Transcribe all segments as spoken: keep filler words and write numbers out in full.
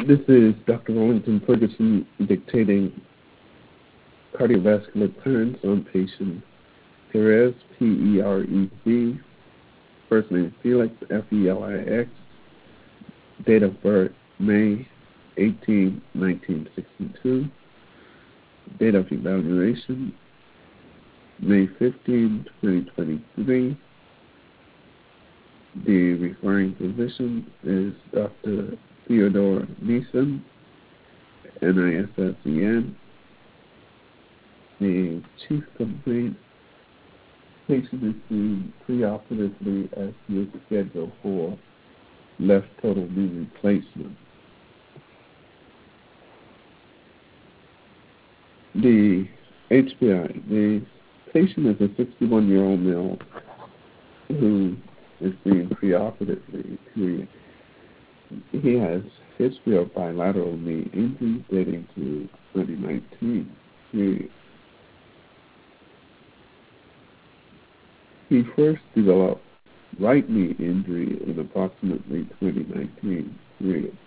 This is Doctor Wellington Ferguson dictating cardiovascular clearance on patient Perez, P E R E Z, first name Felix, F E L I X, date of birth May eighteenth, nineteen sixty-two, date of evaluation May fifteenth, twenty twenty-three. The referring physician is Doctor Theodore Neeson, N I S S E N. The chief complaint: patient is seen preoperatively as he is scheduled for left total knee replacement. The H P I: the patient is a sixty-one-year-old male who is seen preoperatively. Period. He has history of bilateral knee injury dating to twenty nineteen. Period. He first developed right knee injury in approximately twenty nineteen. Period.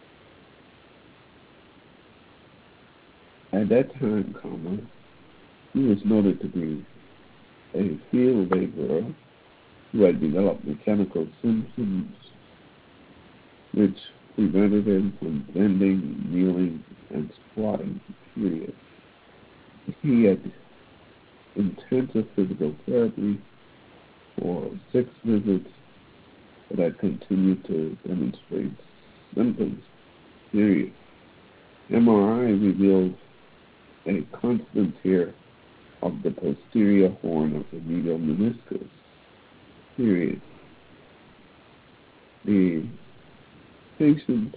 At that time, comma, he was noted to be a field laborer who had developed mechanical symptoms which prevented him from bending, kneeling, and squatting. Period. He had intensive physical therapy for six visits that had continued to demonstrate symptoms. Period. M R I revealed a constant tear of the posterior horn of the medial meniscus. Period. The patient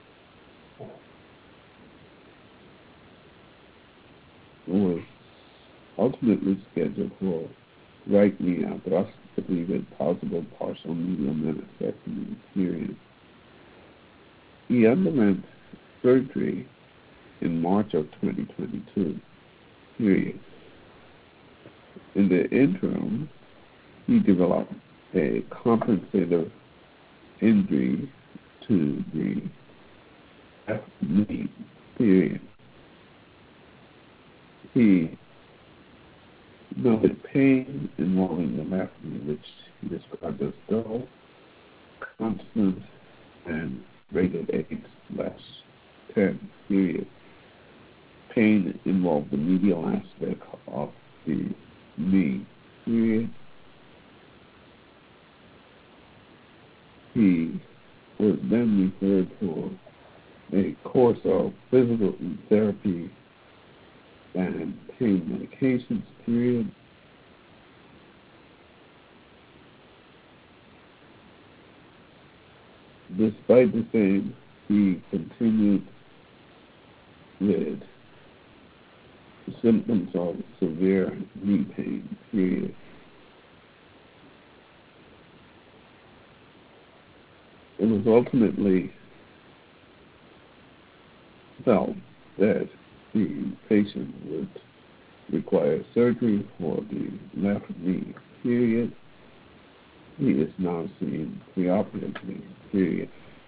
was ultimately scheduled for right knee arthroscopy with possible partial medial meniscectomy. Period. He underwent surgery in March of twenty twenty-two. Period. In the interim, he developed a compensative injury to the left knee. Period. He noted pain involving the left knee, which he described as dull, constant, and rated eight slash ten. Period. Pain involved the medial aspect of the knee. Period. He was then referred for a course of physical therapy and pain medications. Period. Despite the same, he continued with symptoms of severe knee pain. Period. It was ultimately felt that the patient would require surgery for the left knee. Period. He is now seen preoperatively. Period.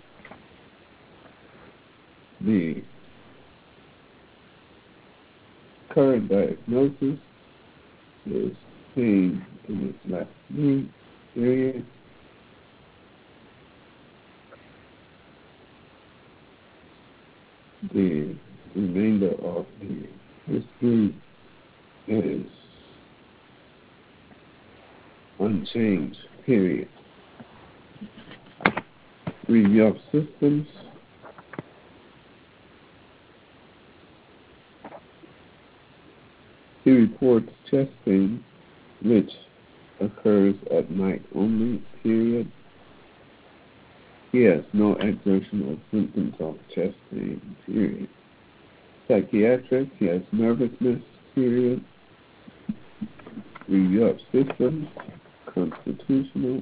The current diagnosis is pain in his left knee. Period. The remainder of the history is unchanged. Period. Review of systems. He reports chest pain, which occurs at night only. Period. He has no exertional symptoms of chest pain. Period. Psychiatric, he has nervousness. Period. Review of systems. Constitutional.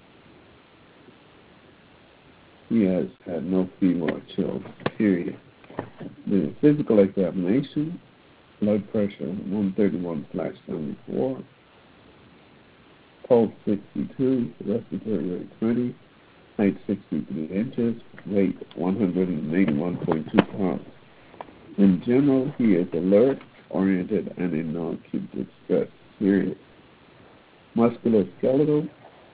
He has had no fever or chills. Period. The physical examination. Blood pressure one thirty-one slash seventy-four. Pulse sixty-two. Respiratory rate twenty. height sixty-three inches, weight one hundred eighty-one point two pounds. In general, he is alert, oriented, and in non-acute distress, period. Musculoskeletal,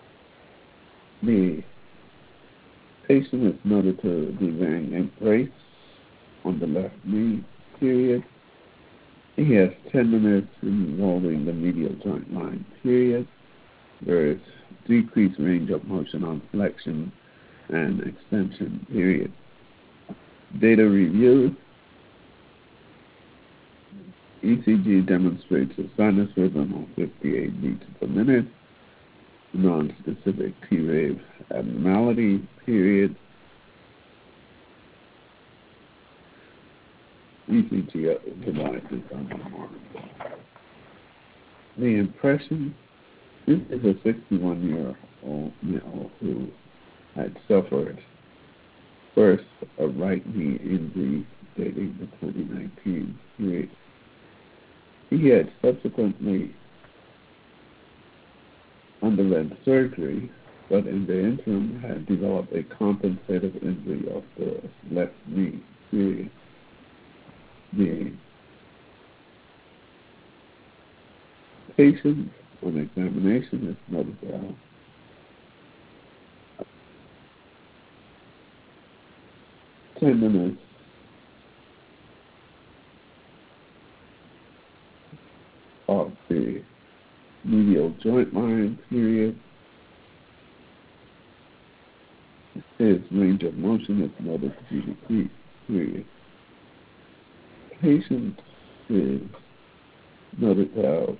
the patient is noted to be wearing a brace on the left knee, period. He has tenderness involving the medial joint line, period. There is decreased range of motion on flexion and extension, period. Data review. E C G demonstrates a sinus rhythm of fifty-eight beats per minute, non-specific T-wave abnormality, period. E C G device is unremarkable. The impression, this is a sixty-one-year-old male who had suffered first a right knee injury dating to twenty nineteen, period. He had subsequently underwent surgery, but in the interim had developed a compensative injury of the left knee, period. The patient on examination is noted to have tenderness of the medial joint line, period. His range of motion is noted to be decreased, period. Patient is noted to have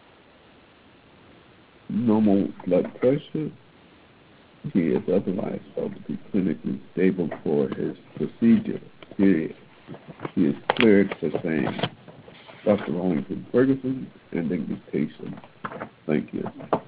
normal blood pressure. He is otherwise felt to be clinically stable for his procedure, period. He is cleared for saying Doctor Wellington Ferguson, ending dictation. Thank you.